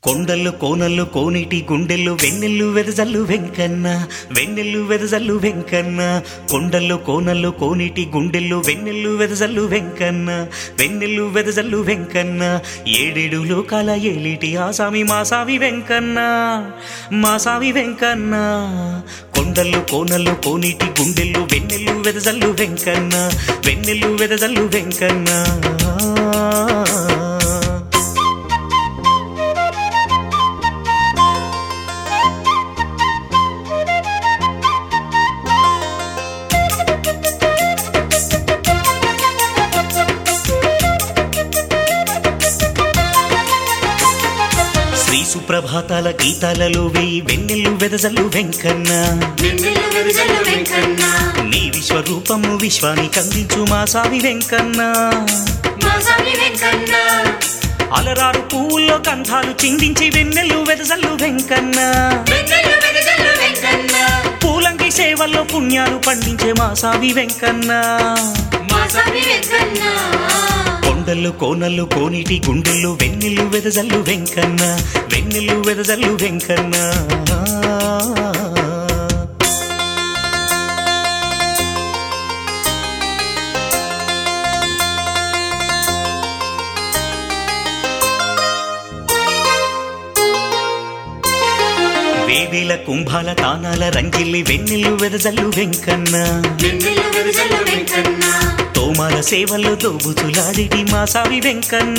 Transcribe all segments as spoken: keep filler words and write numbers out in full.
కొండలు కోనలు కోనిటి గుండెలు వెన్నెల్లు వెదజల్లు వెంకన్న వెన్నెల్లు వెదజల్లు వెంకన్న కొండలు కోనలు కోనిటి గుండెలు వెన్నెల్లు వెదజల్లు వెంకన్న వెన్నెల్లు వెదజల్లు వెంకన్న ఏడేడు లోకాల ఏలిటి ఆసామి మాసావి వెంకన్న మాసావి వెంకన్న కొండలు కోనలు కోనిటి గుండెలు వెన్నెల్లు వెదజల్లు వెంకన్న వెన్నెల్లు వెదజల్లు వెంకన్న సుప్రభాతాల గీతాలలో వేయి వెన్నెల్లు వెదజల్లు వెంకన్న నీ విశ్వరూపము విశ్వానికి అందించు మాసావి వెంకన్న అలరారు పువ్వుల్లో గంధాలు చిందించి వెన్నెల్లు వెదజల్లు వెంకన్న పూలంగి సేవల్లో పుణ్యాలు పండించే మాసావి వెంకన్న కొండలు కోనలు కోనిటి గుండెలు వెన్నెల్లు వెదజల్లు వెంకన్న వెన్నెల్లు వెదజల్లు వెంకన్న వేవేల కుంభాల తానాల రంగిల్లి వెన్నెల్లు వెదజల్లు వెంకన్న తోమాల సేవల్లో దోబుచులాడిటి మాసావి వెంకన్న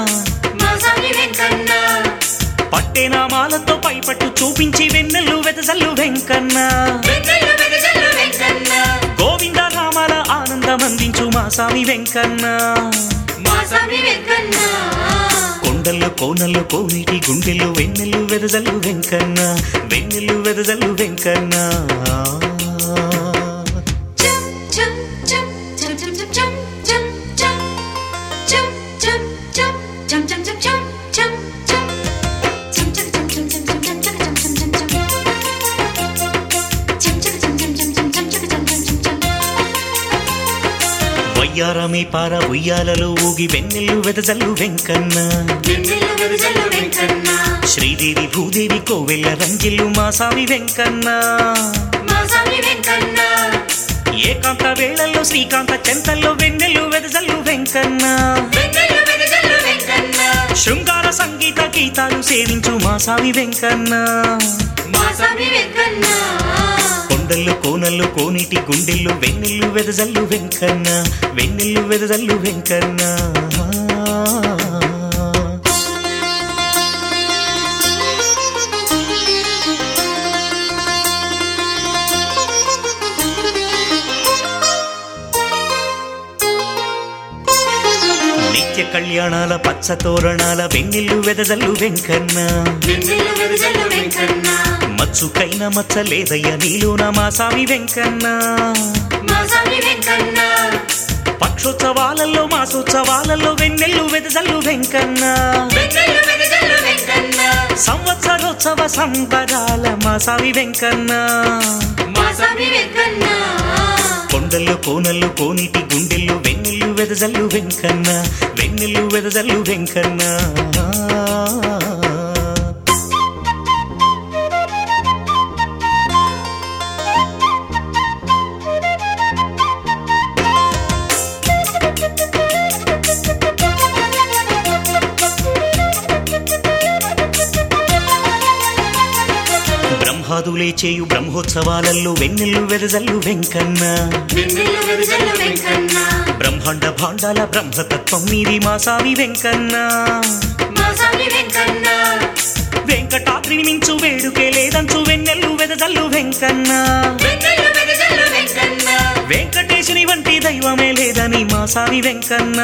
పట్టెనామాలతో పైపట్టు చూపించి వెన్నెల్లు వెదజల్లు వెంకన్న గోవింద రామాల ఆనందం అందించు మాసావి వెంకన్న కొండలు కోనలు కోనిటి గుండెలు వెన్నెల్లు వెదజల్లు వెంకన్న వెన్నెల్లు వెదజల్లు వెంకన్న వయ్యారమే పార ఉయ్యాలలో ఊగి వెన్నెల్లు వెదజల్లు వెంకన్న శ్రీదేవి భూదేవి కోవెల్ల రంగిల్లు మాసావి వెంకన్న ఏకాంత వేళల్లో శ్రీకాంత చెంతల్లో వెన్నెల్లు వెదజల్లు వెంకన్న శృంగార సంగీత గీతాలు సేవించు మాసావి వెంకన్న కొండలు కోనలు కోనిటి గుండెలు వెన్నెల్లు వెదజల్లు వెంకన్న వెన్నెల్లు వెదజల్లు వెంకన్న నిత్య కళ్యాణాల పచ్చ తోరణాల వెన్నెల్లు వెదజల్లు వెంకన్న మచ్చుకైన మచ్చ లేదయ్య నీలోన మాసావి వెంకన్న పక్షోత్సవాలలో మాసోత్సవాలలో వెన్నెల్లు వెదజల్లు వెంకన్న సంవత్సరోత్సవ సంబరాల మాసావి వెంకన్న కొండలు కోనలు కోనిటి గుండెలు వెన్నెల్లు వెదజల్లు వెంకన్న వెన్నెల్లు వెదజల్లు వెంకన్న బ్రహ్మాదులే చేయు బ్రహ్మోత్సవాలలో వెన్నెల్లు వెదజల్లు వెంకన్న బ్రహ్మాండ భాండాల బ్రహ్మతత్వం మీది మాసావి వెంకన్న వెంకటాద్రిని మించు వేడుకే లేదంచు వెన్నెల్లు వెదజల్లు వెంకన్న వెంకటేశుని వంటి దైవమే లేదని మాసావి వెంకన్న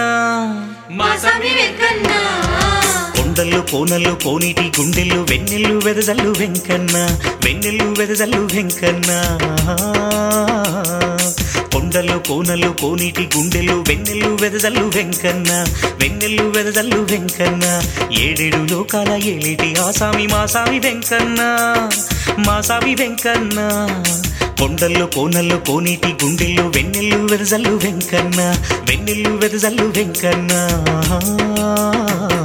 కొండలు కోనలు కోనిటి గుండెలు వెన్నెల్లు వెదజల్లు వెంకన్న వెన్నెల్లు వెదజల్లు వెంకన్న కొండలు కోనలు కోనిటి గుండెలు వెన్నెల్లు వెదజల్లు వెంకన్న వెన్నెల్లు వెదజల్లు వెంకన్న ఏడేడు లోకాల ఏలిటి ఆసామి మాసావి వెంకన్న మాసావి వెంకన్న కొండలు కోనలు కోనిటి గుండెలు వెన్నెల్లు వెదజల్లు వెంకన్న వెన్నెల్లు వెదజల్లు వెంకన్న